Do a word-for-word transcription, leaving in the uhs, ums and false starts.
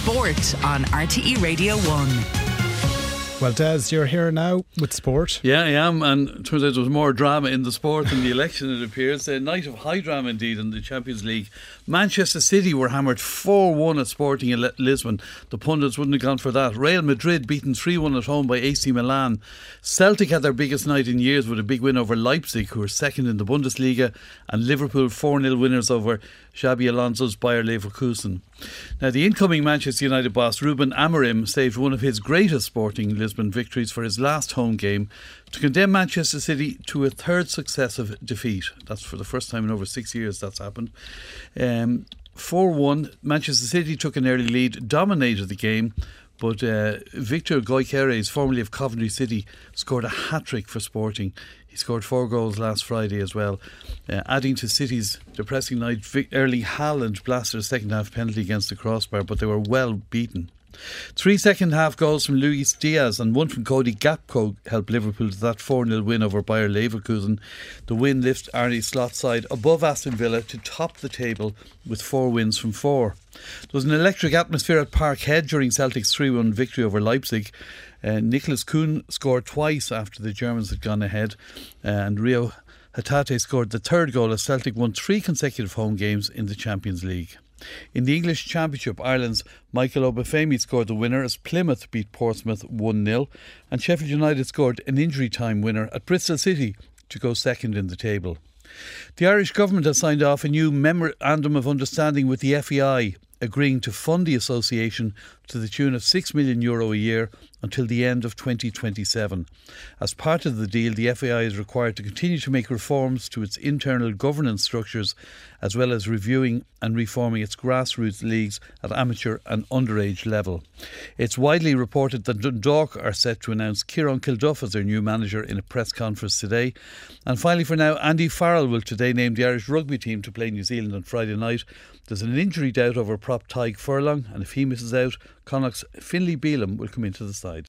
Sport on R T E Radio one. Well, Des, you're here now with sport. Yeah, I am, and it turns out there was more drama in the sport than the election, it appears. A night of high drama indeed in the Champions League. Manchester City were hammered four one at Sporting in Lisbon. The pundits wouldn't have gone for that. Real Madrid beaten three one at home by A C Milan. Celtic had their biggest night in years with a big win over Leipzig, who are second in the Bundesliga, and Liverpool four nil winners over Xabi Alonso's Bayer Leverkusen. Now, the incoming Manchester United boss Ruben Amorim saved one of his greatest Sporting Lisbon victories for his last home game to condemn Manchester City to a third successive defeat. That's for the first time in over six years that's happened. Um, four one, Manchester City took an early lead, dominated the game, but uh, Victor Gyökeres, formerly of Coventry City, scored a hat-trick for Sporting. He scored four goals last Friday as well. Uh, adding to City's depressing night, Erling Haaland blasted a second half penalty against the crossbar, but they were well beaten. Three second half goals from Luis Diaz and one from Cody Gakpo helped Liverpool to that four nil win over Bayer Leverkusen. The win lifts Arne Slot's side above Aston Villa to top the table with four wins from four. There was an electric atmosphere at Parkhead during Celtic's three one victory over Leipzig. Uh, Nicholas Kuhn scored twice after the Germans had gone ahead, uh, and Rio Hatate scored the third goal as Celtic won three consecutive home games in the Champions League. In the English Championship, Ireland's Michael Obafemi scored the winner as Plymouth beat Portsmouth one nil, and Sheffield United scored an injury time winner at Bristol City to go second in the table. The Irish government has signed off a new memorandum of understanding with the F E I, agreeing to fund the association to the tune of six million euro a year until the end of twenty twenty-seven. As part of the deal, the F A I is required to continue to make reforms to its internal governance structures, as well as reviewing and reforming its grassroots leagues at amateur and underage level. It's widely reported that Dundalk are set to announce Kieran Kilduff as their new manager in a press conference today. And finally, for now, Andy Farrell will today name the Irish rugby team to play New Zealand on Friday night. There's an injury doubt over prop Tadhg Furlong, and if he misses out, Connacht's Finlay Bealham will come into the side.